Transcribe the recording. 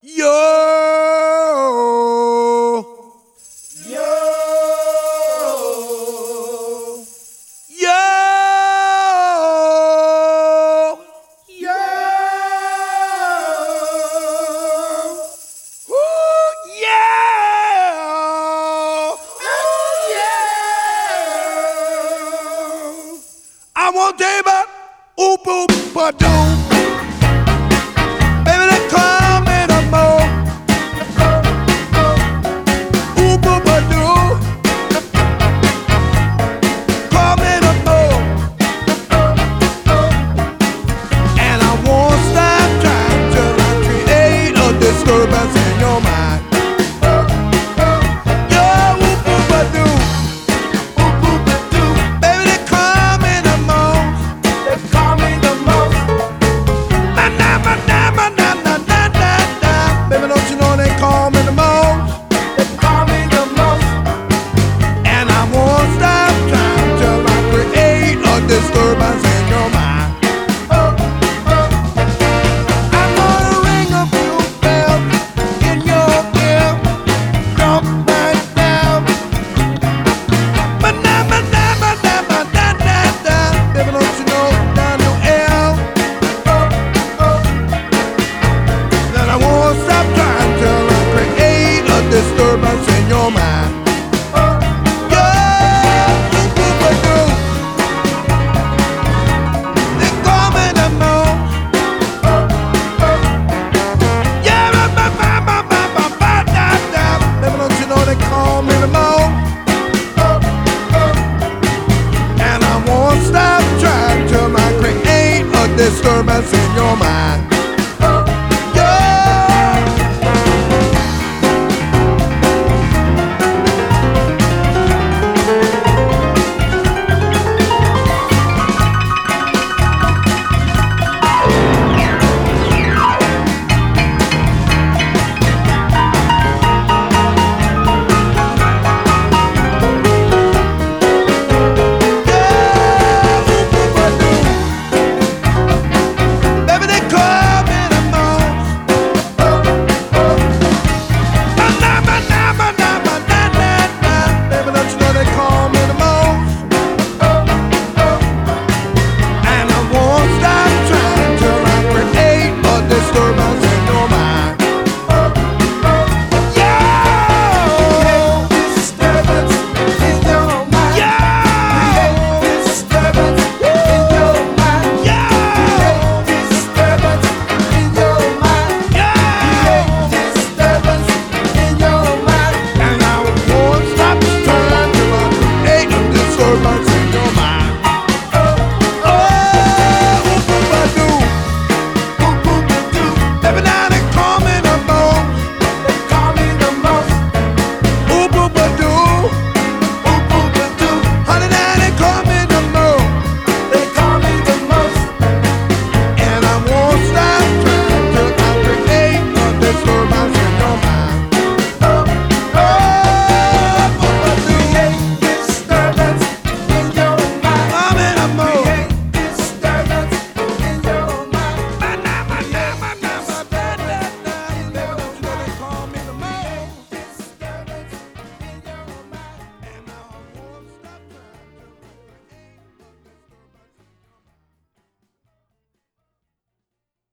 Yo, Yo, yo, yo, ooh, yeah. I want to about oop oop ba-doom. Baby, they call me the mo. Oop oop ba-doom. Call me the mo. And I won't stop trying till I create a disturbance in your mind. Yo, oop oop ba-doom. oop oop a doo. Baby, they call me the mo. They call me the most. Baby, don't you know they call me the most? They call me the most. And I won't stop trying till I create a disturbance in your mind. I'm gonna ring a few bells in your ear, jump right down. Baby, don't you know down your L? That I won't stop trying till I create a disturbance in your mind. Yeah, oop-oop-a-doo. They call me the most. Yeah, ba-ba-ba-ba-ba-ba-da-da. Baby, don't you know they call me the most? And I won't stop trying till I create a disturbance in your mind.